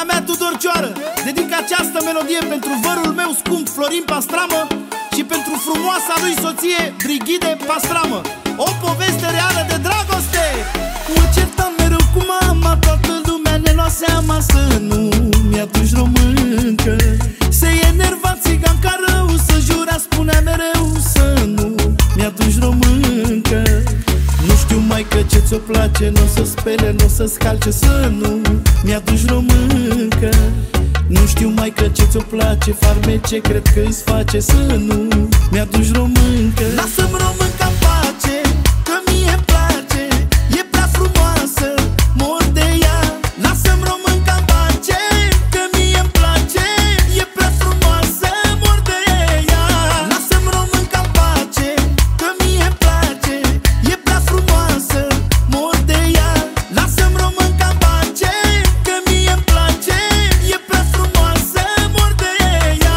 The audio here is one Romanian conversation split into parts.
Iubita mea Tudorcioară, dedic această melodie pentru vărul meu scump Florin Pastramă și pentru frumoasa lui soție Brighide Pastramă. O poveste reală de dragoste. Mă certam mereu cu mama, toată lumea ne lua seama să nu-mi aduci româncă. Se enerva țiganca rău, să jura spunea mereu să nu-mi aduci româncă. Nu știu mai că ce ți-o place, n-o să spele, n-o să scalce, să nu mi-aduci româncă. Nu știu mai că ce ți-o place, farmece cred că îți face, să nu mi-aduci româncă. Lasă-mi românca în pace, că mie-mi place, e prea frumoasă, mor de ea. Lasă-mi românca în pace, că mie-mi place, e prea frumoasă, mor de ea. Lasă-mi românca în pace, că mie-mi place, e prea frumoasă, mor de ea. Lasă-mi românca în pace, că mie-mi place, e prea frumoasă, mor de ea.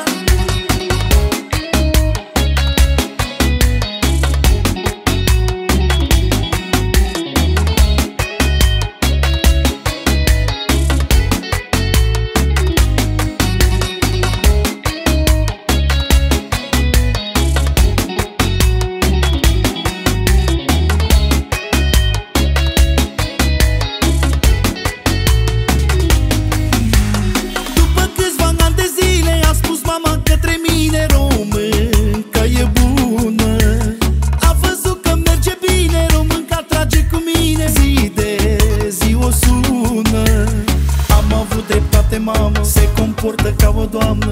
După câțiva ani de zile a spus mama către mine: românca e bună. A văzut că merge bine, românca trage cu mine, zi de zi o sună. Am avut dreptate, mamă, se comportă ca o doamnă,